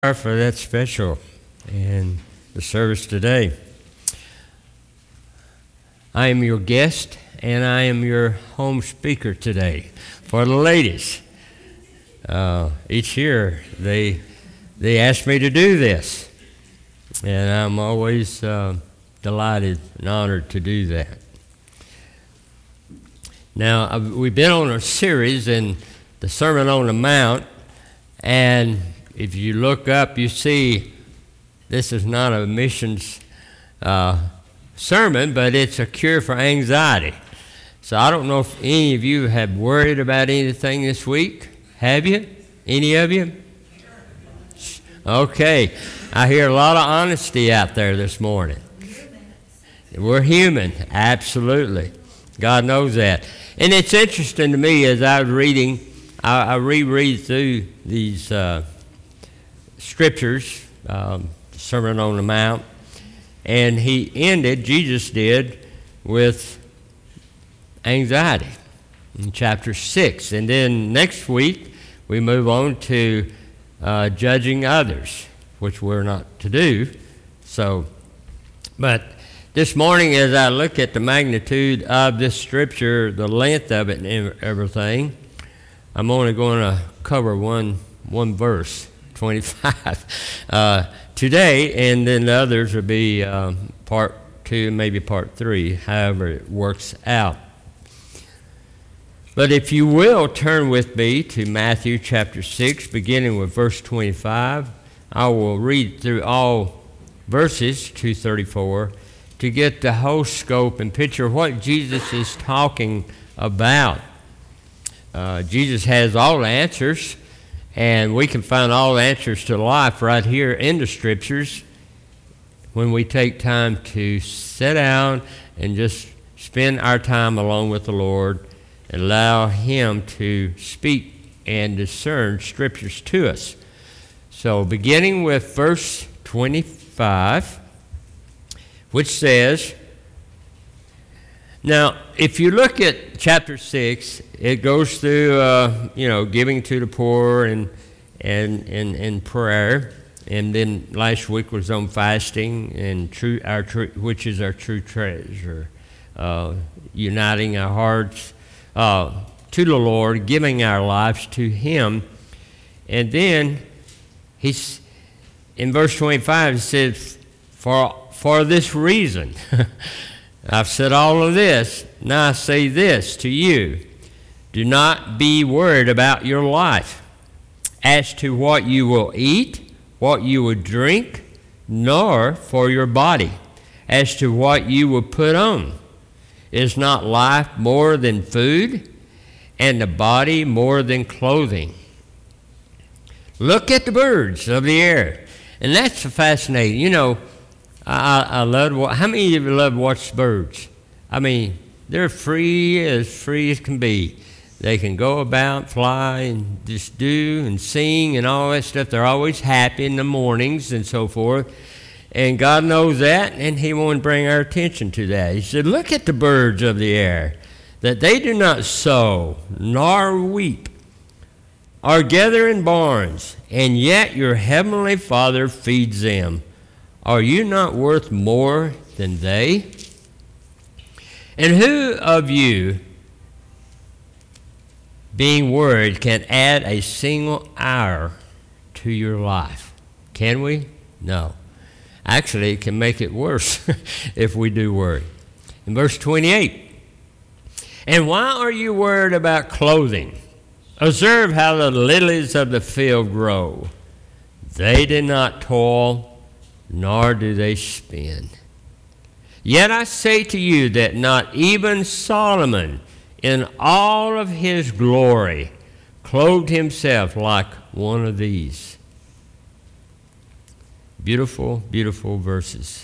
For that special and the service today. I am your guest and I am your home speaker today for the ladies. Each year they ask me to do this, and I'm always delighted and honored to do that. Now, we've been on a series in the Sermon on the Mount, and if you look up, you see this is not a missions sermon, but it's a cure for anxiety. So I don't know if any of you have worried about anything this week. Have you? Any of you? Okay. I hear a lot of honesty out there this morning. We're human. Absolutely. God knows that. And it's interesting to me as I was reading, I reread through these scriptures, Sermon on the Mount, and Jesus did, with anxiety in chapter 6. And then next week, we move on to judging others, which we're not to do. But this morning, as I look at the magnitude of this scripture, the length of it and everything, I'm only going to cover one verse. 25 today, and then the others will be part 2, maybe part 3, however it works out. But if you will, turn with me to Matthew chapter 6, beginning with verse 25. I will read through all verses 234 to get the whole scope and picture of what Jesus is talking about. Jesus has all the answers. And we can find all the answers to life right here in the Scriptures when we take time to sit down and just spend our time along with the Lord and allow Him to speak and discern Scriptures to us. So beginning with verse 25, which says, now, if you look at chapter 6, it goes through, giving to the poor and prayer. And then last week was on fasting and which is our true treasure, uniting our hearts to the Lord, giving our lives to Him. And then in verse 25, it says, for this reason. I've said all of this. Now I say this to you. Do not be worried about your life as to what you will eat, what you will drink, nor for your body as to what you will put on. Is not life more than food, and the body more than clothing? Look at the birds of the air. And that's fascinating. I love, how many of you love to watch birds? I mean, they're free as can be. They can go about, fly, and just do and sing and all that stuff. They're always happy in the mornings and so forth. And God knows that, and He wanted to bring our attention to that. He said, look at the birds of the air, that they do not sow, nor weep, or gather in barns, and yet your heavenly Father feeds them. Are you not worth more than they? And who of you, being worried, can add a single hour to your life? Can we? No. Actually, it can make it worse if we do worry. In verse 28, and why are you worried about clothing? Observe how the lilies of the field grow. They did not toil, nor do they spin. Yet I say to you that not even Solomon in all of his glory clothed himself like one of these. Beautiful, beautiful verses.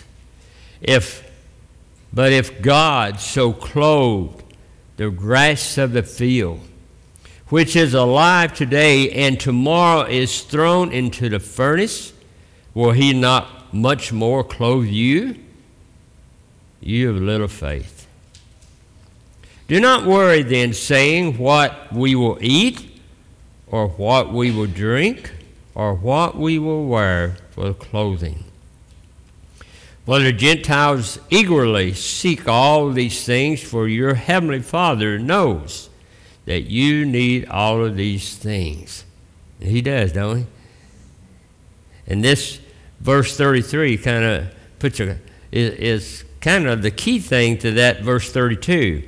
But if God so clothed the grass of the field, which is alive today and tomorrow is thrown into the furnace, will He not much more clothe you? You have little faith. Do not worry then, saying, what we will eat, or what we will drink, or what we will wear for clothing. Well, the Gentiles eagerly seek all these things, for your heavenly Father knows that you need all of these things. And he does, don't he? And this verse 33 kind of is kind of the key thing to that verse 32.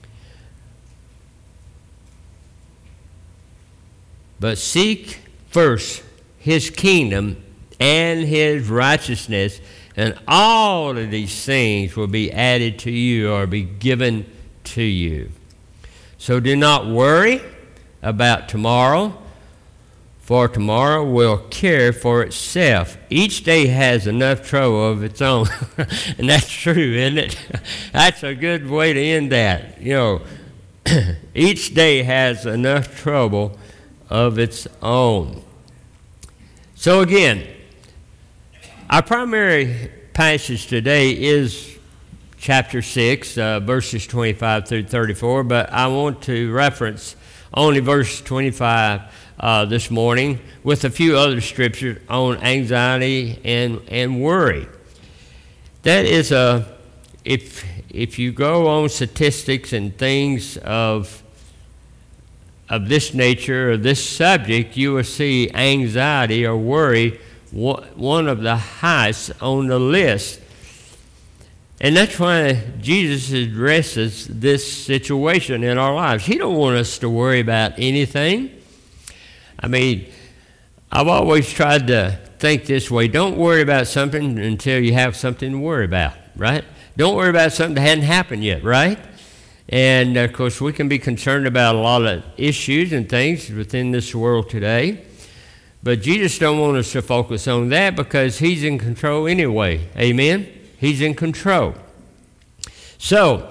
But seek first his kingdom and his righteousness, and all of these things will be added to you or be given to you. So do not worry about tomorrow, for tomorrow will care for itself. Each day has enough trouble of its own. And that's true, isn't it? That's a good way to end that. You know, each day has enough trouble of its own. So again, our primary passage today is chapter 6, verses 25 through 34, but I want to reference only verse 25 this morning with a few other scriptures on anxiety and worry. That is if you go on statistics and things of this nature or this subject, you will see anxiety or worry one of the highest on the list. And that's why Jesus addresses this situation in our lives. He don't want us to worry about anything. I mean, I've always tried to think this way. Don't worry about something until you have something to worry about, right? Don't worry about something that hadn't happened yet, right? And, of course, we can be concerned about a lot of issues and things within this world today. But Jesus don't want us to focus on that because he's in control anyway. Amen? He's in control. So,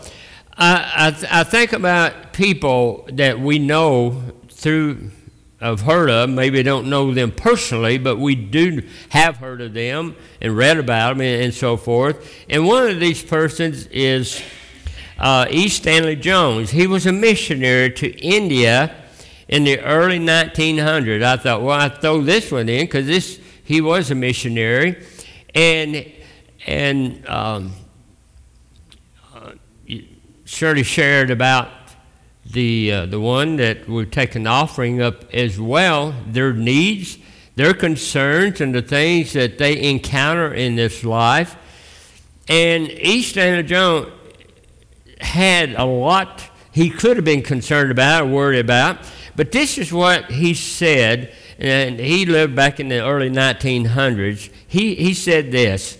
I think about people that we know have heard of, maybe don't know them personally, but we do have heard of them and read about them and so forth. And one of these persons is E. Stanley Jones. He was a missionary to India in the early 1900s. I thought, well, I'd throw this one in because he was a missionary, and Shirley shared about the one that we've taken offering up as well, their needs, their concerns, and the things that they encounter in this life. And E. Stanley Jones had a lot he could have been concerned about or worried about, but this is what he said, and he lived back in the early 1900s. He said this: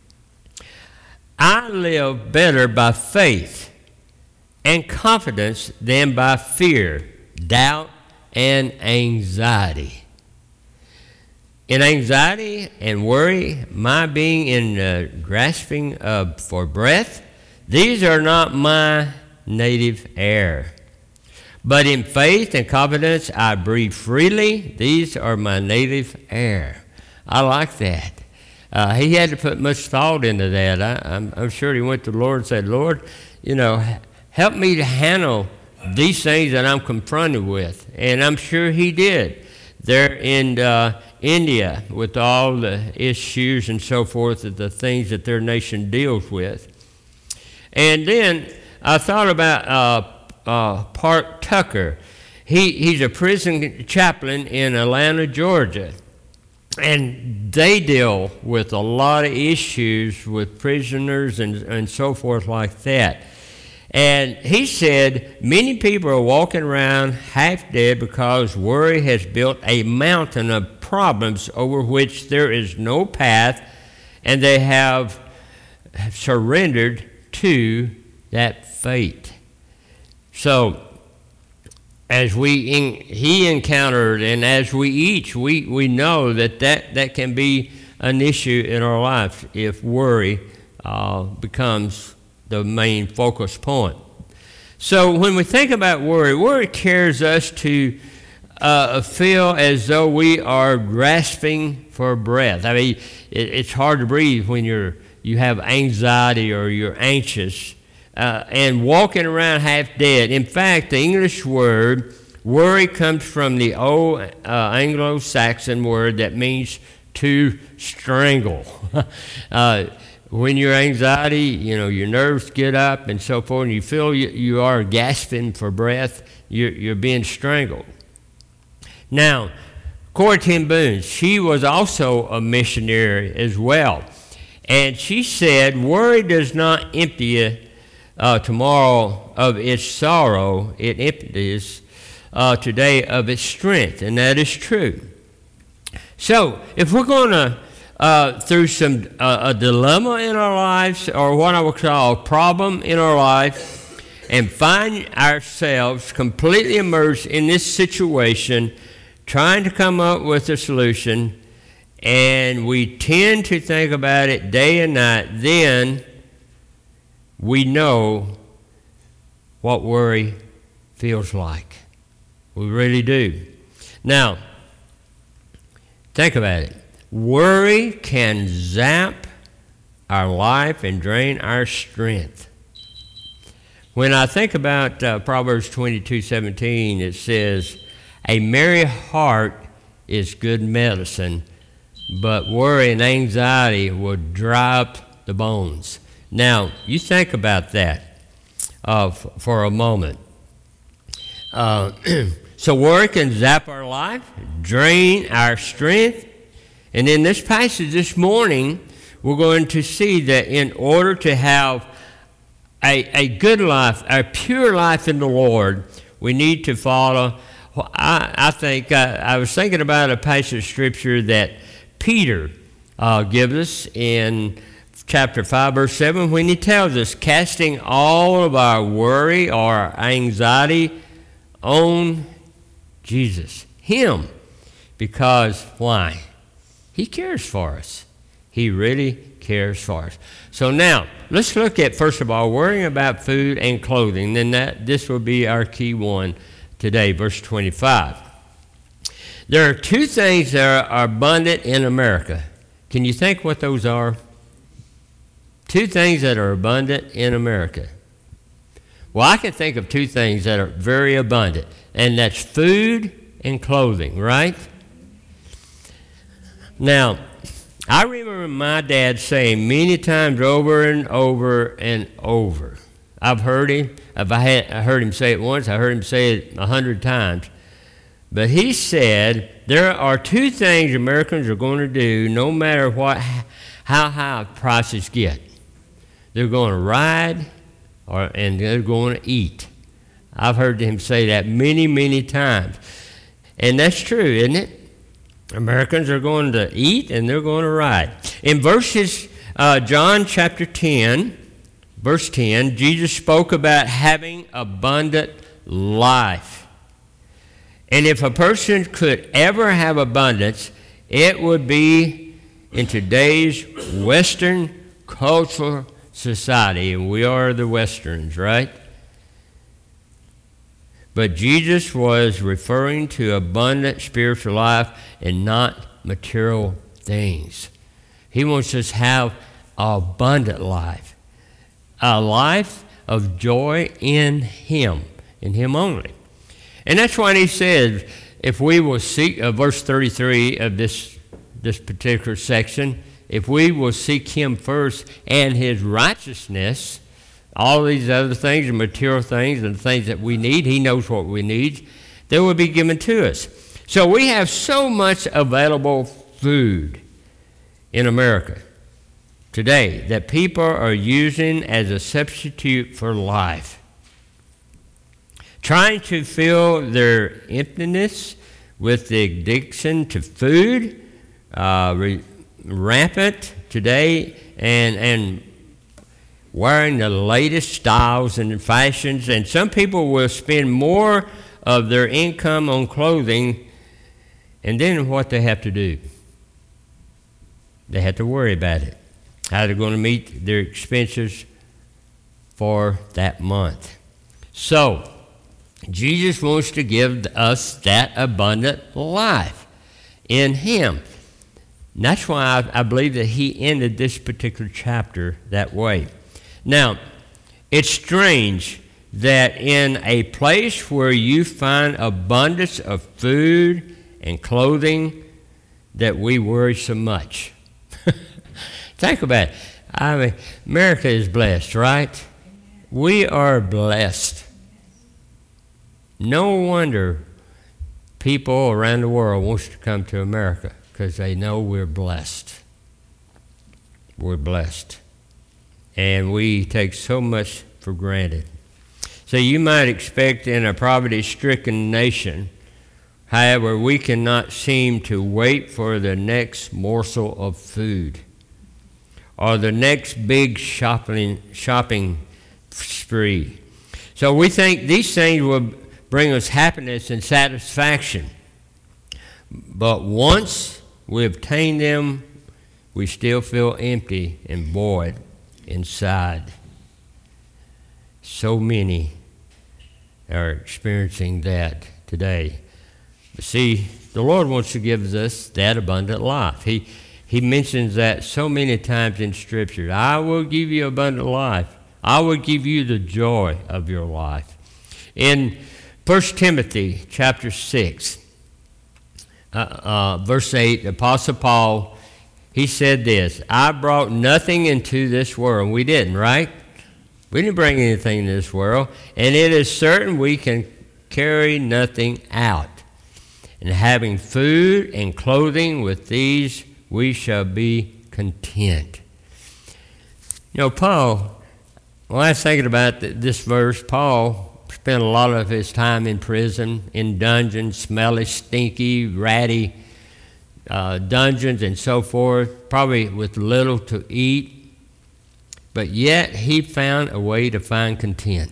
I live better by faith and confidence than by fear, doubt, and anxiety. In anxiety and worry, my being in grasping for breath, these are not my native air. But in faith and confidence, I breathe freely. These are my native air. I like that. He had to put much thought into that. I'm sure he went to the Lord and said, Lord, help me to handle these things that I'm confronted with. And I'm sure he did. There in India with all the issues and so forth, the things that their nation deals with. And then I thought about Park Tucker. He's a prison chaplain in Atlanta, Georgia. And they deal with a lot of issues with prisoners and so forth like that. And he said, many people are walking around half dead because worry has built a mountain of problems over which there is no path, and they have surrendered to that fate. So, as he encountered, and as we each, we know that can be an issue in our life if worry becomes the main focus point. So when we think about worry carries us to feel as though we are grasping for breath. I mean, it's hard to breathe when you have anxiety or you're anxious and walking around half dead. In fact, the English word Worry comes from the old Anglo-Saxon word that means to strangle. When your anxiety, your nerves get up and so forth, and you feel you are gasping for breath, you're being strangled. Now, Corrie ten Boom, she was also a missionary as well. And she said, worry does not empty tomorrow of its sorrow, it empties today of its strength. And that is true. So, if we're going to through a dilemma in our lives, or what I would call a problem in our life, and find ourselves completely immersed in this situation, trying to come up with a solution, and we tend to think about it day and night, then we know what worry feels like. We really do. Now, think about it. Worry can zap our life and drain our strength. When I think about Proverbs 22:17, it says, a merry heart is good medicine, but worry and anxiety will dry up the bones. Now, you think about that for a moment. So worry can zap our life, drain our strength. And in this passage this morning, we're going to see that in order to have a good life, a pure life in the Lord, we need to follow. I think I was thinking about a passage of Scripture that Peter gives us in chapter 5, verse 7, when he tells us, casting all of our worry or our anxiety on Jesus, Him. Because, why? He cares for us. He really cares for us. So now, let's look at, first of all, worrying about food and clothing. Then this will be our key one today, verse 25. There are two things that are abundant in America. Can you think what those are? Two things that are abundant in America. Well, I can think of two things that are very abundant, and that's food and clothing, right? Now, I remember my dad saying many times over and over and over. I've heard him. I heard him say it once. I heard him say it 100 times. But he said there are two things Americans are going to do no matter how high prices get. They're going to ride and they're going to eat. I've heard him say that many, many times. And that's true, isn't it? Americans are going to eat and they're going to ride. In John chapter 10, verse 10, Jesus spoke about having abundant life. And if a person could ever have abundance, it would be in today's Western cultural society. And we are the Westerns, right? But Jesus was referring to abundant spiritual life and not material things. He wants us to have an abundant life, a life of joy in Him only. And that's why He said, if we will seek, verse 33 of this particular section, if we will seek Him first and His righteousness, all these other things, the material things and the things that we need, He knows what we need, they will be given to us. So we have so much available food in America today that people are using as a substitute for life. Trying to fill their emptiness with the addiction to food, rampant today, and wearing the latest styles and fashions, and some people will spend more of their income on clothing, and then what they have to do? They have to worry about it, how they're going to meet their expenses for that month. So, Jesus wants to give us that abundant life in Him. And that's why I believe that He ended this particular chapter that way. Now, it's strange that in a place where you find abundance of food and clothing that we worry so much? Think about it. I mean, America is blessed, right? We are blessed. No wonder people around the world want to come to America, because they know we're blessed. We're blessed. And we take so much for granted. So you might expect in a poverty-stricken nation, however, we cannot seem to wait for the next morsel of food or the next big shopping spree. So we think these things will bring us happiness and satisfaction. But once we obtain them, we still feel empty and void inside. So many are experiencing that today. But see, the Lord wants to give us that abundant life. He mentions that so many times in Scripture. I will give you abundant life. I will give you the joy of your life. In 1 Timothy chapter 6, verse 8, the Apostle Paul, he said this, I brought nothing into this world. We didn't, right? We didn't bring anything into this world. And it is certain we can carry nothing out. And having food and clothing, with these we shall be content. You know, Paul, when I was thinking about this verse, Paul spent a lot of his time in prison, in dungeons, smelly, stinky, ratty dungeons and so forth, probably with little to eat. But yet he found a way to find content.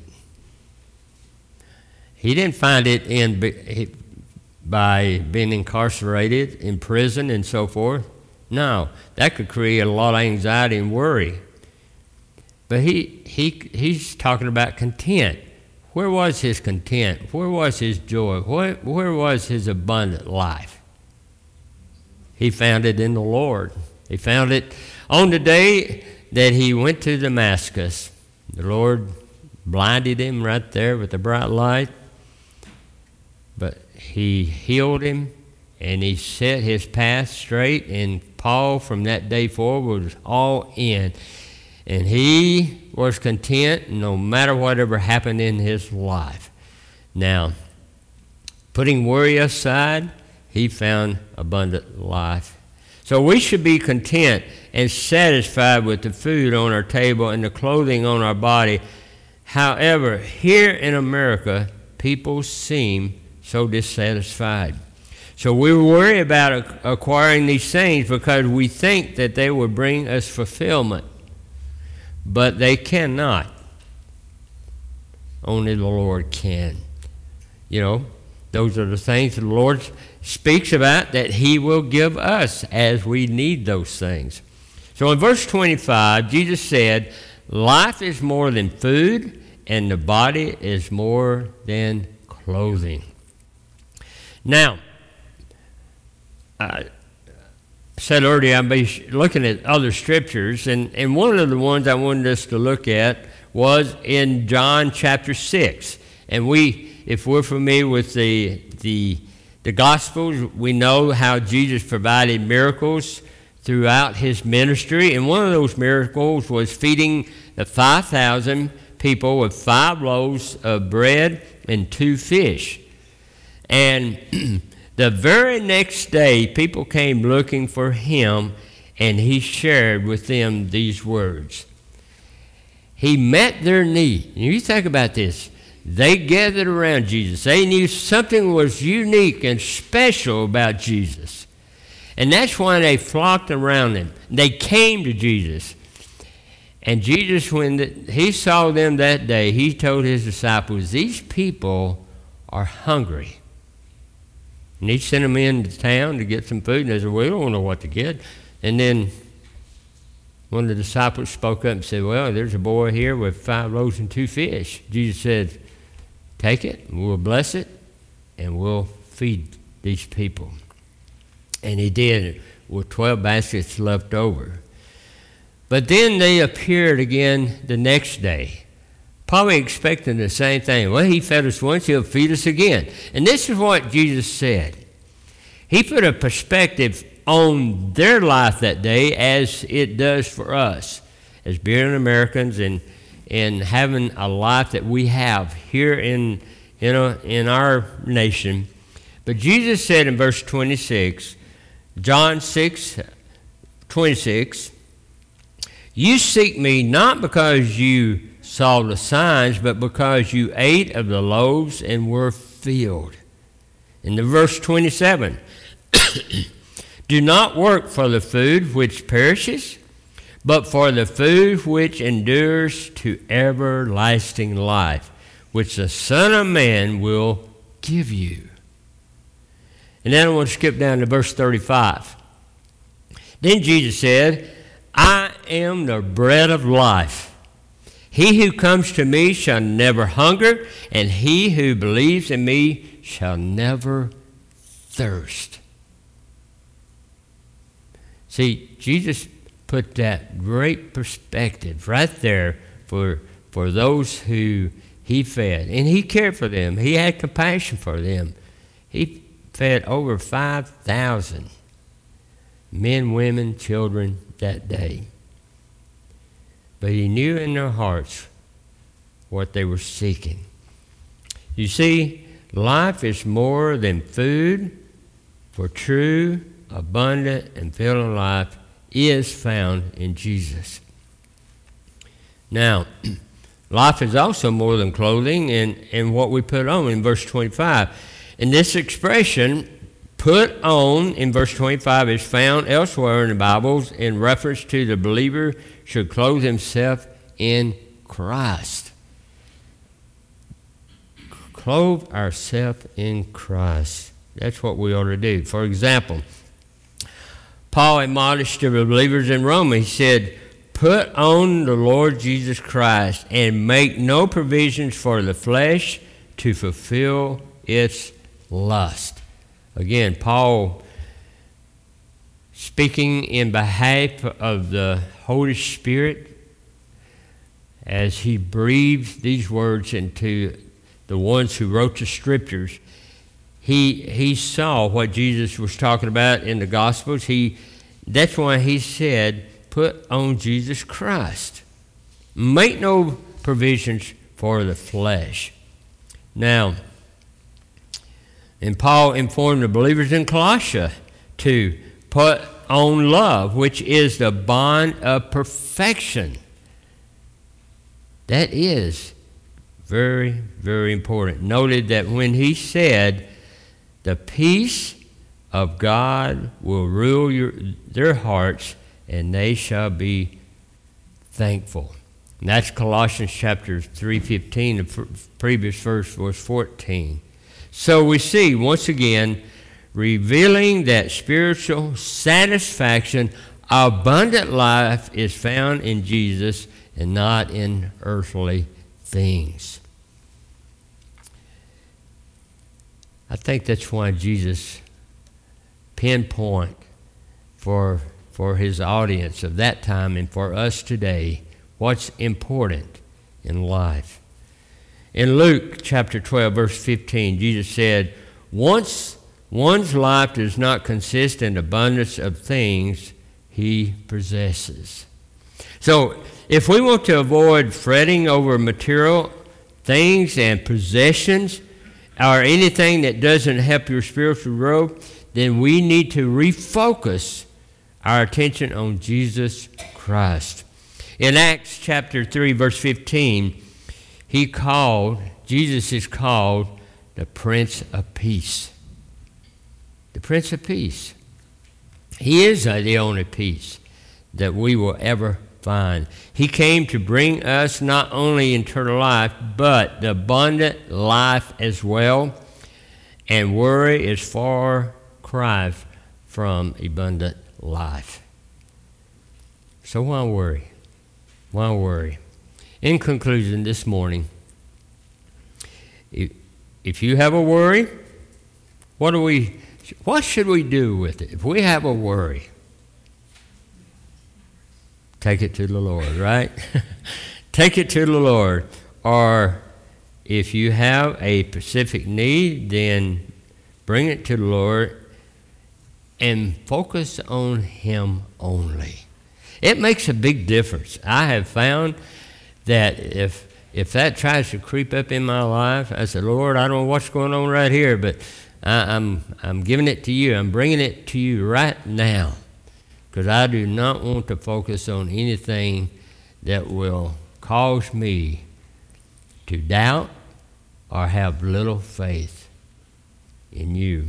He didn't find it by being incarcerated in prison and so forth. No, that could create a lot of anxiety and worry. But he's talking about content. Where was his content? Where was his joy? Where was his abundant life? He found it in the Lord. He found it on the day that he went to Damascus. The Lord blinded him right there with a bright light. But he healed him, and he set his path straight, and Paul from that day forward was all in. And he was content no matter whatever happened in his life. Now, putting worry aside, he found abundant life. So we should be content and satisfied with the food on our table and the clothing on our body. However, here in America, people seem so dissatisfied. So we worry about acquiring these things because we think that they will bring us fulfillment. But they cannot. Only the Lord can. You know, those are the things the Lord speaks about that he will give us as we need those things. So in verse 25, Jesus said, life is more than food, and the body is more than clothing. Now, I said earlier I'll be looking at other scriptures, and one of the ones I wanted us to look at was in John chapter 6. And if we're familiar with the Gospels, we know how Jesus provided miracles throughout his ministry. And one of those miracles was feeding the 5,000 people with 5 loaves of bread and 2 fish. And the very next day, people came looking for him, and he shared with them these words. He met their need. And you think about this. They gathered around Jesus. They knew something was unique and special about Jesus. And that's why they flocked around him. They came to Jesus. And Jesus, when he saw them that day, he told his disciples, these people are hungry. And he sent them into town to get some food, and they said, we don't know what to get. And then one of the disciples spoke up and said, well, there's a boy here with 5 loaves and 2 fish. Jesus said, take it, and we'll bless it, and we'll feed these people. And he did, with 12 baskets left over. But then they appeared again the next day. probably expecting the same thing. Well, he fed us once, he'll feed us again. And this is what Jesus said. He put a perspective on their life that day as it does for us, as being Americans and having a life that we have here in our nation. But Jesus said in verse 26, John 6:26, you seek me not because you saw the signs, but because you ate of the loaves and were filled. In the verse 27, do not work for the food which perishes, but for the food which endures to everlasting life, which the Son of Man will give you. And then I want to skip down to verse 35. Then Jesus said, I am the bread of life. He who comes to me shall never hunger, and he who believes in me shall never thirst. See, Jesus put that great perspective right there for those who he fed. And he cared for them. He had compassion for them. He fed over 5,000 men, women, children that day. But he knew in their hearts what they were seeking. You see, life is more than food, for true, abundant, and filling life is found in Jesus. Now, life is also more than clothing and what we put on in verse 25. And this expression, put on, in verse 25, is found elsewhere in the Bibles in reference to the believer should clothe himself in Christ. Clothe ourselves in Christ. That's what we ought to do. For example, Paul admonished the believers in Rome. He said, put on the Lord Jesus Christ and make no provisions for the flesh to fulfill its lust. Again, Paul, speaking in behalf of the Holy Spirit, as he breathed these words into the ones who wrote the Scriptures, he saw what Jesus was talking about in the Gospels. That's why he said, put on Jesus Christ. Make no provisions for the flesh. Now, and Paul informed the believers in Colossia to put on love, which is the bond of perfection. That is very, very important. Noted that when he said, the peace of God will rule their hearts, and they shall be thankful. And that's Colossians chapter 3:15, the previous verse, verse 14. So we see, once again, revealing that spiritual satisfaction, abundant life is found in Jesus and not in earthly things. I think that's why Jesus pinpoint for his audience of that time and for us today what's important in life. In Luke chapter 12, verse 15, Jesus said, once one's life does not consist in abundance of things he possesses. So if we want to avoid fretting over material things and possessions or anything that doesn't help your spiritual growth, then we need to refocus our attention on Jesus Christ. In Acts chapter 3, verse 15, Jesus is called the Prince of Peace. The Prince of Peace. He is the only peace that we will ever find. He came to bring us not only eternal life, but the abundant life as well. And worry is far cry from abundant life. So why worry? Why worry? In conclusion this morning, if you have a worry, what should we do with it? If we have a worry, take it to the Lord, right? Take it to the Lord. or if you have a specific need, then bring it to the Lord and focus on Him only. It makes a big difference. I have found that if that tries to creep up in my life, I say, Lord, I don't know what's going on right here, but I'm giving it to you. I'm bringing it to you right now, because I do not want to focus on anything that will cause me to doubt or have little faith in you.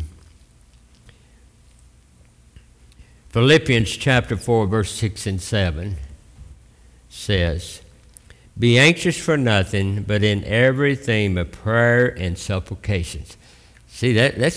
Philippians chapter 4, verse 6 and 7 says, be anxious for nothing, but in everything by prayer and supplications. See, that's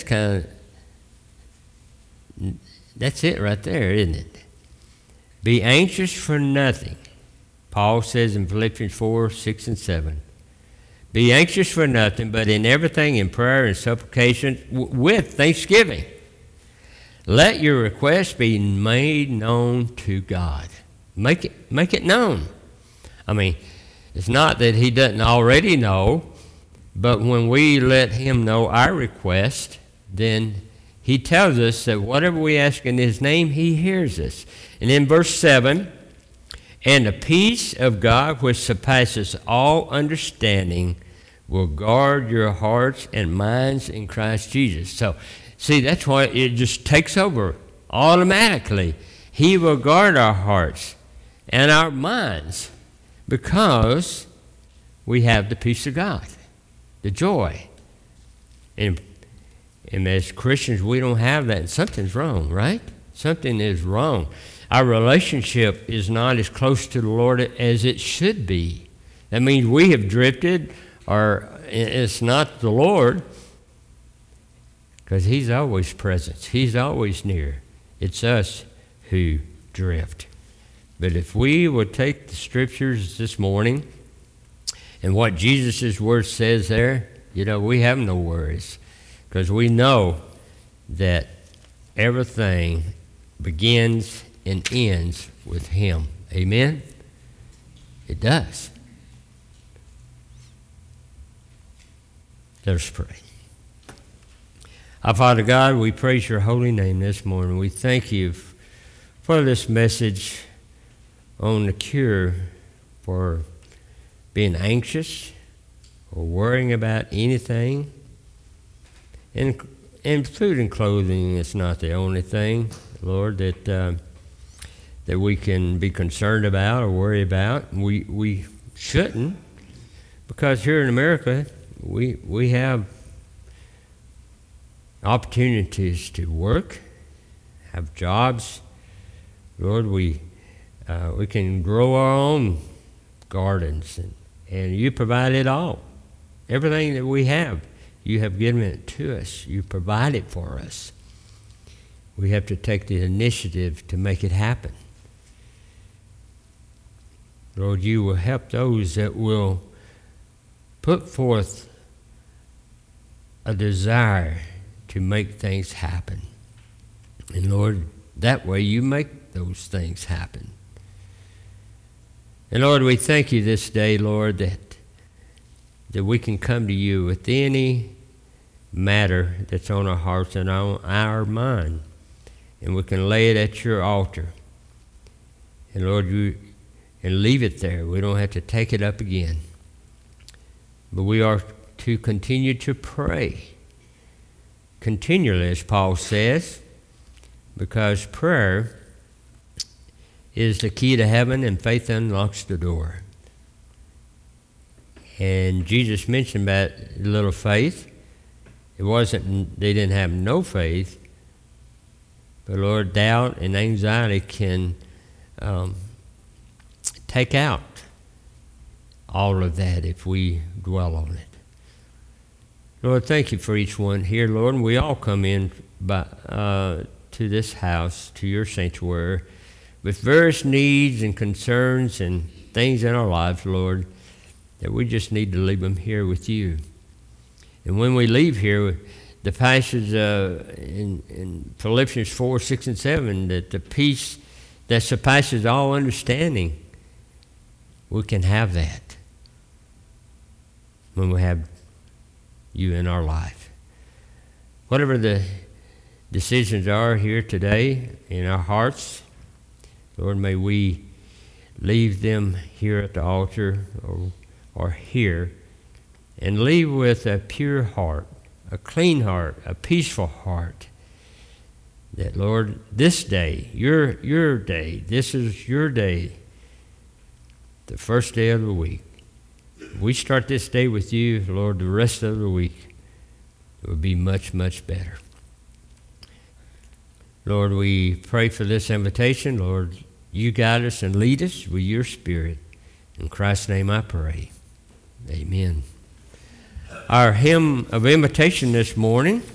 it right there, isn't it? Be anxious for nothing. Paul says in Philippians 4, 6 and 7, be anxious for nothing, but in everything in prayer and supplication with thanksgiving. Let your requests be made known to God. Make it known. I mean, it's not that He doesn't already know, but when we let Him know our request, then He tells us that whatever we ask in His name, He hears us. And in verse 7, and the peace of God which surpasses all understanding will guard your hearts and minds in Christ Jesus. So, see, that's why it just takes over automatically. He will guard our hearts and our minds because we have the peace of God, the joy. And as Christians, we don't have that. And something's wrong, right? Something is wrong. Our relationship is not as close to the Lord as it should be. That means we have drifted, or it's not the Lord, because He's always present. He's always near. It's us who drift. But if we would take the Scriptures this morning and what Jesus' word says there, we have no worries, because we know that everything begins and ends with Him. Amen? It does. Let us pray. Our Father God, we praise your holy name this morning. We thank you for this message on the cure for being anxious or worrying about anything. And food and clothing is not the only thing, Lord, that we can be concerned about or worry about. We shouldn't, because here in America, we have opportunities to work, have jobs. Lord, we can grow our own gardens, and you provide it all. Everything that we have, you have given it to us. You provide it for us. We have to take the initiative to make it happen. Lord, you will help those that will put forth a desire to make things happen. And Lord, that way you make those things happen. And Lord, we thank you this day, Lord, that we can come to you with any matter that's on our hearts and on our mind, and we can lay it at your altar. And Lord, and leave it there. We don't have to take it up again. But we are to continue to pray continually, as Paul says, because prayer is the key to heaven, and faith unlocks the door. And Jesus mentioned about little faith. It wasn't they didn't have no faith, but Lord, doubt and anxiety can take out all of that if we dwell on it. Lord, thank you for each one here, Lord, and we all come in to this house, to your sanctuary, with various needs and concerns and things in our lives, Lord, that we just need to leave them here with you. And when we leave here, the passage in Philippians 4, 6, and 7, that the peace that surpasses all understanding, we can have that. when we have you in our life. Whatever the decisions are here today in our hearts, Lord, may we leave them here at the altar or here, and leave with a pure heart, a clean heart, a peaceful heart. That, Lord, this day, your day, this is your day, the first day of the week. We start this day with you, Lord, the rest of the week it will be much, much better. Lord, we pray for this invitation. Lord, you guide us and lead us with your Spirit. In Christ's name I pray. Amen. Our hymn of invitation this morning